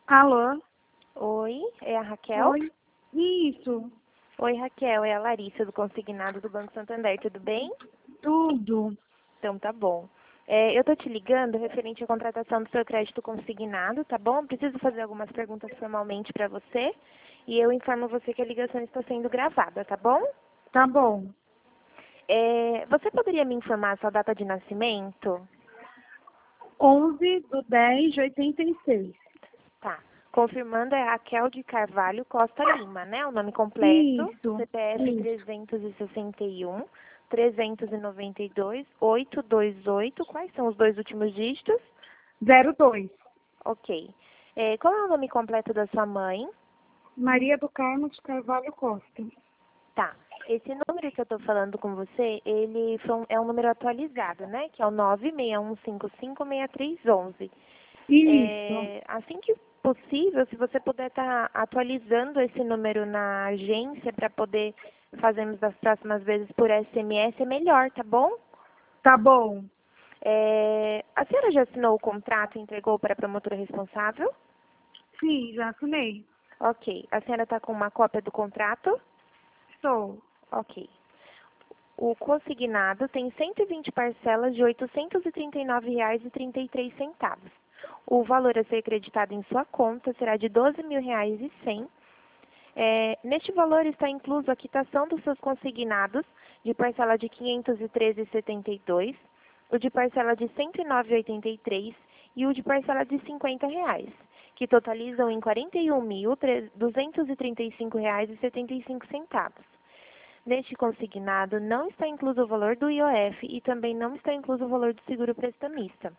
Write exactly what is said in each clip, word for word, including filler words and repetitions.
Alô? Oi, é a Raquel? Oi? Isso, Oi, Raquel, é a Larissa do Consignado do Banco Santander, tudo bem? tudo. Então tá bom. É, eu tô te ligando referente à contratação do seu crédito consignado, tá bom? Preciso fazer algumas perguntas formalmente para você e eu informo você que a ligação está sendo gravada, tá bom? Tá bom. É, você poderia me informar a sua data de nascimento? onze do dez de oitenta e seis. Tá. Confirmando, é Raquel de Carvalho Costa Lima, né? O nome completo, Isso, C P F isso. trezentos e sessenta e um, trezentos e noventa e dois, oitocentos e vinte e oito. Quais são os dois últimos dígitos? zero dois. Ok. É, qual é o nome completo da sua mãe? Maria do Carmo de Carvalho Costa. Tá. Esse número que eu estou falando com você, ele foi um- é um número atualizado, né? Que é o nove seis um cinco cinco seis três um um. Isso. É, assim que possível, se você puder estar atualizando esse número na agência para poder fazermos das próximas vezes por S M S, é melhor, tá bom? Tá bom. É, a senhora já assinou o contrato e entregou para a promotora responsável? Sim, já assinei. Ok. A senhora está com uma cópia do contrato? Estou. Ok. O consignado tem cento e vinte parcelas de oitocentos e trinta e nove reais e trinta e três centavos. O valor a ser creditado em sua conta será de doze mil reais e cem. É, neste valor está incluso a quitação dos seus consignados de parcela de quinhentos e treze reais e setenta e dois, o de parcela de cento e nove reais e oitenta e três e o de parcela de cinquenta reais, que totalizam em quarenta e um mil duzentos e trinta e cinco reais e setenta e cinco centavos. Neste consignado não está incluso o valor do I O F e também não está incluso o valor do seguro prestamista.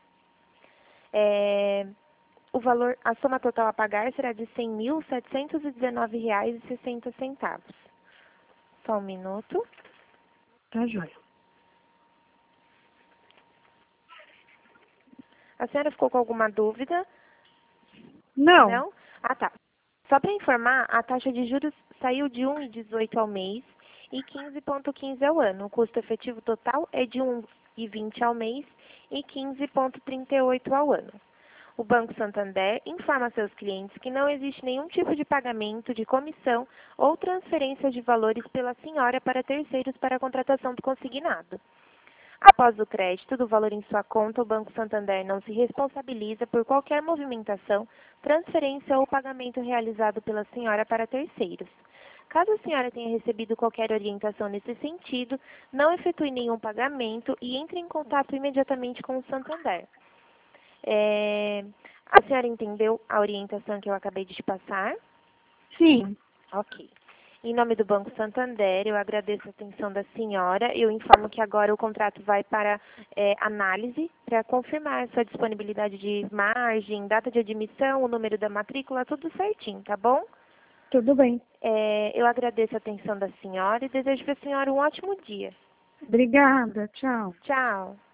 É, o valor, a soma total a pagar será de cem mil setecentos e dezenove reais e sessenta centavos. Só um minuto. Tá joia. A senhora ficou com alguma dúvida? Não. Não? Ah, tá. Só para informar, a taxa de juros saiu de um vírgula dezoito ao mês e quinze vírgula quinze ao ano. O custo efetivo total é de um vírgula vinte ao mês e quinze vírgula trinta e oito ao ano. O Banco Santander informa a seus clientes que não existe nenhum tipo de pagamento de comissão ou transferência de valores pela senhora para terceiros para a contratação do consignado. Após o crédito do valor em sua conta, o Banco Santander não se responsabiliza por qualquer movimentação, transferência ou pagamento realizado pela senhora para terceiros. Caso a senhora tenha recebido qualquer orientação nesse sentido, não efetue nenhum pagamento e entre em contato imediatamente com o Santander. É, a senhora entendeu a orientação que eu acabei de te passar? Sim. Ok. Em nome do Banco Santander, eu agradeço a atenção da senhora. Eu informo que agora o contrato vai para é, análise para confirmar sua disponibilidade de margem, data de admissão, o número da matrícula, tudo certinho, tá bom? Tudo bem. É, eu agradeço a atenção da senhora e desejo para a senhora um ótimo dia. Obrigada. Tchau. Tchau.